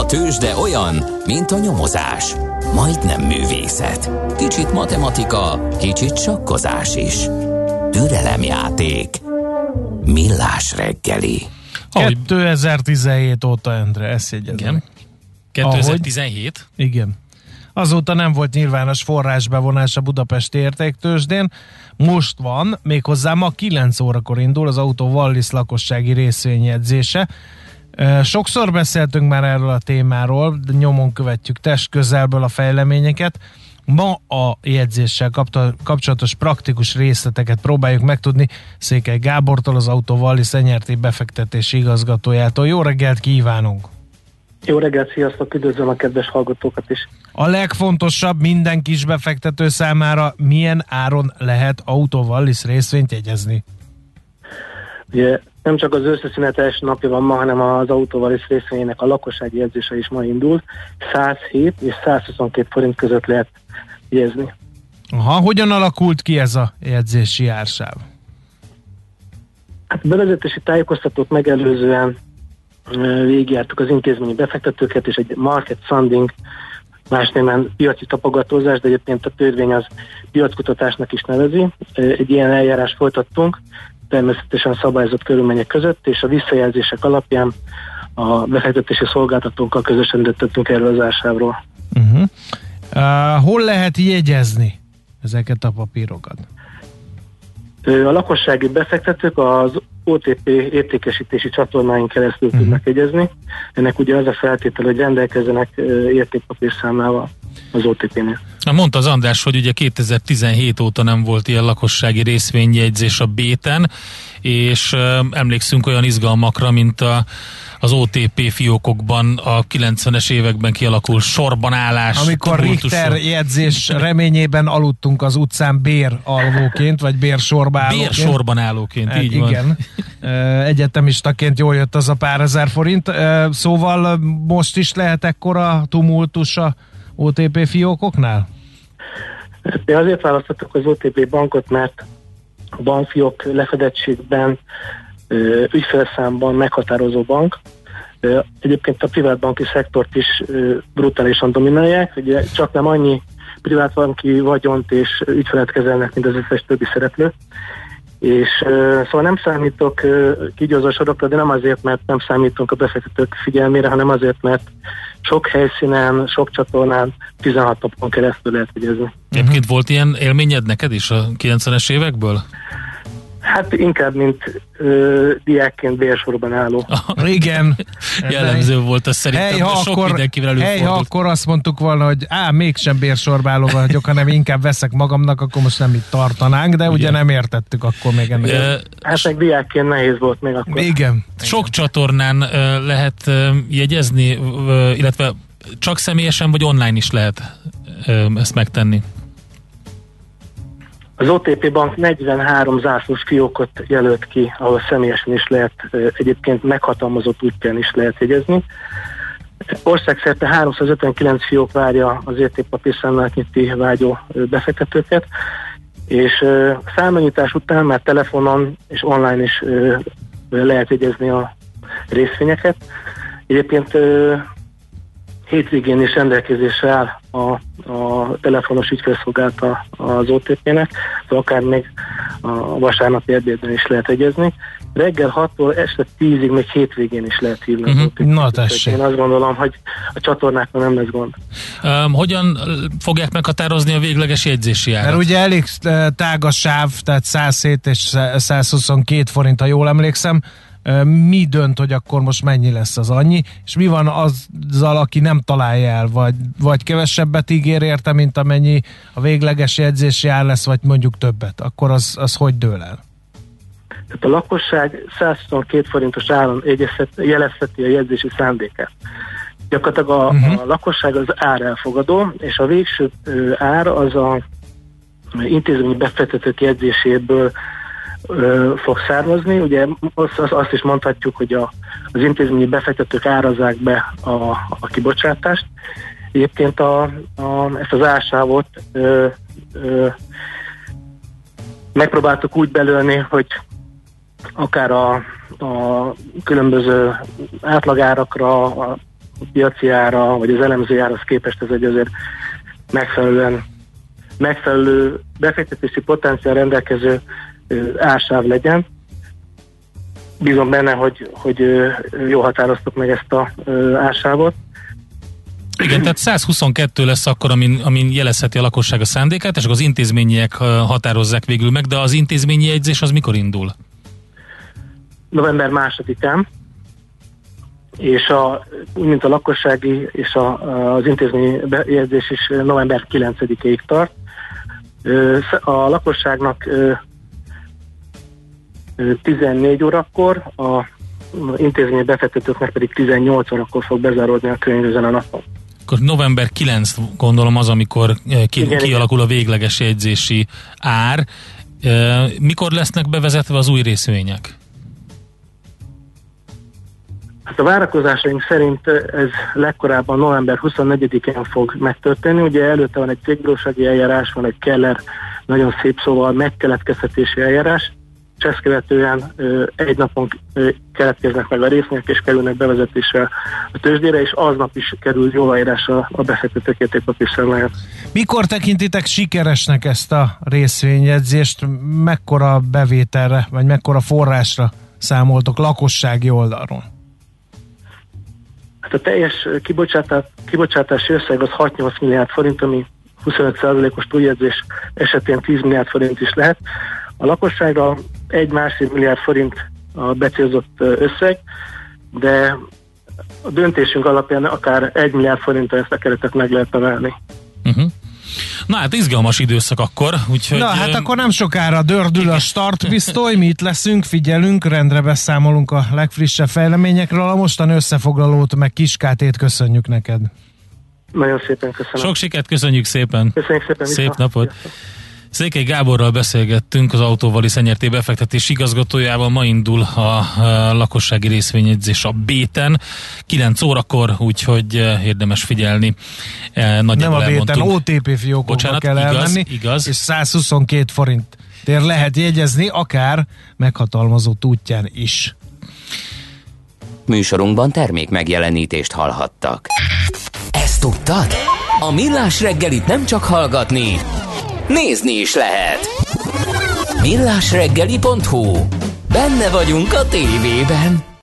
A tőzsde olyan, mint a nyomozás. Majdnem művészet. Kicsit matematika, kicsit sakkozás is. Türelemjáték. Millás reggeli. 2017 óta, Endre, ezt jegyezem. Igen. 2017? Igen. Azóta nem volt nyilvános forrásbevonás a budapesti értéktőzsdén. Most van, méghozzá ma 9 órakor indul az Auto Wallis lakossági részvényjegyzése. Sokszor beszéltünk már erről a témáról, de nyomon követjük testközelből a fejleményeket. Ma a jegyzéssel kapcsolatos praktikus részleteket próbáljuk megtudni Székely Gábortól, az Auto Wallis NRT befektetési igazgatójától. Jó reggelt kívánunk! Jó reggelt, sziasztok, üdvözlöm a kedves hallgatókat is. A legfontosabb minden kis befektető számára, milyen áron lehet Auto Wallis részvényt jegyezni? Ugye nem csak az összeszünetes napja van ma, hanem az Auto Wallis részvényének a lakossági jegyzése is ma indul. 107 és 122 forint között lehet jegyezni. Aha, hogyan alakult ki ez a jegyzési ársáv? Hát bevezetési tájékoztatót megelőzően végigjártuk az intézményi befektetőket, és egy market sounding, más néven piaci tapogatózás, de egyébként a törvény az piackutatásnak is nevezi. Egy ilyen eljárást folytattunk, természetesen szabályozott körülmények között, és a visszajelzések alapján a befektetési szolgáltatókkal közösen döntöttünk erről az ársávról. Hol lehet jegyezni ezeket a papírokat? A lakossági befektetők az OTP értékesítési csatornáin keresztül tudnak jegyezni. Ennek ugye az a feltétel, hogy rendelkezzenek értékpapírszámlával az OTP-nél. Mondta az András, hogy ugye 2017 óta nem volt ilyen lakossági részvényjegyzés a B-ten, és emlékszünk olyan izgalmakra, mint az OTP fiókokban a 90-es években kialakult sorban állás. Amikor Richter jegyzés reményében aludtunk az utcán béralvóként, vagy bérsorba állóként. Bérsorban állóként, így van. Igen. Egyetemistaként jól jött az a pár ezer forint. Szóval most is lehet ekkora tumultus a OTP fiókoknál? De azért választottuk az OTP bankot, mert a bankfiók lefedettségben, ügyfélszámban meghatározó bank. Egyébként a privátbanki szektort is brutálisan dominálják, ugye csak nem annyi privátbanki vagyont és ügyfelet kezelnek, mint az összes többi szereplő. És szóval nem számítok kígyózó sorokra, de nem azért, mert nem számítunk a befektetők figyelmére, hanem azért, mert sok helyszínen, sok csatornán 16 napon keresztül lehet jegyezni. Egyébként volt ilyen élményed neked is a 90-es évekből? Hát inkább, mint diákként bérsorban álló. Igen. Jellemző volt ez szerintem, de sok mindenkivel előfordult. Ha akkor azt mondtuk volna, hogy mégsem bérsorba álló vagyok, hanem inkább veszek magamnak, akkor most nem itt tartanánk, de ugye nem értettük akkor még ennek. Hát meg diákként nehéz volt még akkor. Igen. Sok csatornán lehet jegyezni, illetve csak személyesen vagy online is lehet ezt megtenni? Az OTP Bank 43 zászlós fiókot jelölt ki, ahol személyesen is lehet, egyébként meghatalmazott útján is lehet jegyezni. Országszerte 359 fiók várja az értékpapírszámlát nyitni vágyó befektetőket, és számlanyítás után már telefonon és online is lehet jegyezni a részvényeket. Egyébként hétvégén is rendelkezésre áll a telefonos ügyfélszolgálata az OTP-nek, de akár még a vasárnapi ebédben is lehet jegyezni. Reggel 6-tól este 10-ig még hétvégén is lehet hívni az OTP-t. Na tessék. Én azt gondolom, hogy a csatornákban nem lesz gond. Hogyan fogják meghatározni a végleges jegyzési árat? Mert ugye elég tágas sáv, tehát 107 és 122 forint, ha jól emlékszem. Mi dönt, hogy akkor most mennyi lesz az annyi, és mi van azzal, aki nem találja el, vagy kevesebbet ígér érte, mint amennyi a végleges jegyzési ár lesz, vagy mondjuk többet, akkor az hogy dől el? Tehát a lakosság 122 forintos áron jelezheti a jegyzési szándékát. Gyakorlatilag a lakosság az árelfogadó, és a végső ár az a intézményi befektetők jegyzéséből fog származni. Ugye azt is mondhatjuk, hogy az intézményi befektetők árazzák be a kibocsátást. Egyébként ezt az ársávot megpróbáltuk úgy belőni, hogy akár a különböző átlagárakra, piaci ára, vagy az elemző árhoz képest ez egy azért megfelelő befektetési potenciál rendelkező ársáv legyen. Bízom benne, hogy jól határoztuk meg ezt a ársávot. Igen, tehát 122 lesz akkor, amin jelezheti a lakosság a szándékát, és akkor az intézményiek határozzák végül meg, de az intézményi jegyzés az mikor indul? November 2-án, és úgy, mint a lakossági és az intézményi bejegyzés is november 9-ig tart. A lakosságnak 14 órakor, a intézményi befektetőknek pedig 18 órakor fog bezáródni a könyv ezen a napon. Akkor november 9 gondolom az, amikor kialakul a végleges jegyzési ár. Mikor lesznek bevezetve az új részvények? Hát a várakozásaink szerint ez legkorábban november 24-én fog megtörténni. Ugye előtte van egy cégbírósági eljárás, van egy Keller, nagyon szép szóval megkeletkeztetési eljárás, és ezt követően egy napon keletkeznek meg a részvények, és kerülnek bevezetésre a tőzsdére, és aznap is kerül jóváírásra a befektetők értékpapírszámláját. Mikor tekintitek sikeresnek ezt a részvényjegyzést? Mekkora bevételre, vagy mekkora forrásra számoltok lakossági oldalról? Hát a teljes kibocsátási összeg az 6-8 milliárd forint, ami 25%-os túljegyzés esetén 10 milliárd forint is lehet. A lakosságra 1,5 milliárd forint a becélzott összeg, de a döntésünk alapján akár 1 milliárd forinttal ezt a keretet meg lehet emelni. Na hát izgalmas időszak akkor, úgyhogy... Na hát akkor nem sokára dördül a startpisztoly, mi itt leszünk, figyelünk, rendre beszámolunk a legfrissebb fejleményekről, a mostani összefoglalót meg Kiskátét köszönjük neked. Nagyon szépen köszönöm. Sok sikert, köszönjük szépen. Köszönjük szépen. Szép napot. Székely Gáborral beszélgettünk, az Autóvalis NRT befektetés igazgatójával. Ma indul a lakossági részvényjegyzés a B-ten 9 órakor, úgyhogy érdemes figyelni. Nem a B-ten, OTP fiókokba kell elmenni, igaz. És 122 forintért lehet jegyezni, akár meghatalmazott útján is. Műsorunkban termék megjelenítést hallhattak. Ezt tudtad? A Millás reggelit nem csak hallgatni, nézni is lehet. millásreggeli.hu. Benne vagyunk a tévében.